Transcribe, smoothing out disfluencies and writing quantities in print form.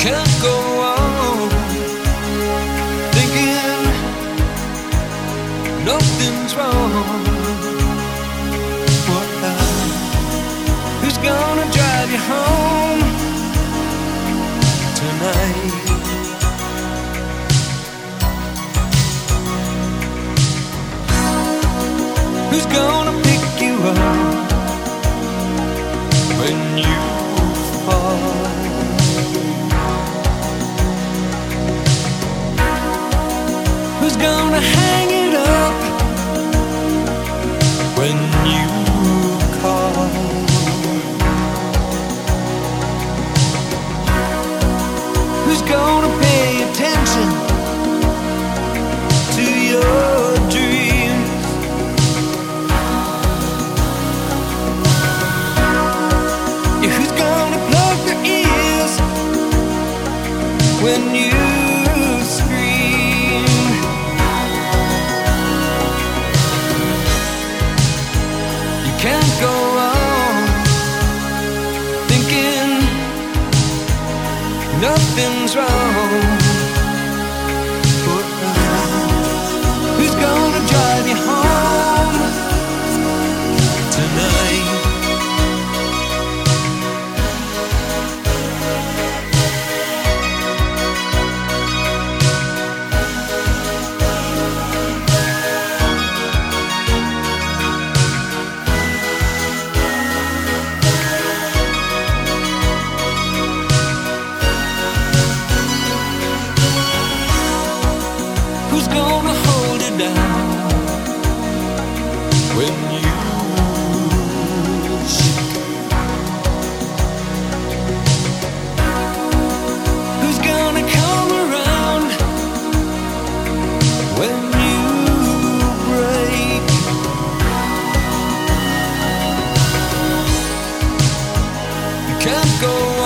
can't go on thinking nothing's wrong. Who's gonna drive you home tonight? Who's gonna pick you up when you fall? Who's gonna hang it up when you call? Who's gonna pay attention to your dreams? Yeah, who's gonna plug their ears when you scream? You can't go on thinking nothing's wrong. Who's gonna drive you home tonight? Who's gonna hold it down when you shake? Who's gonna come around when you break? You can't go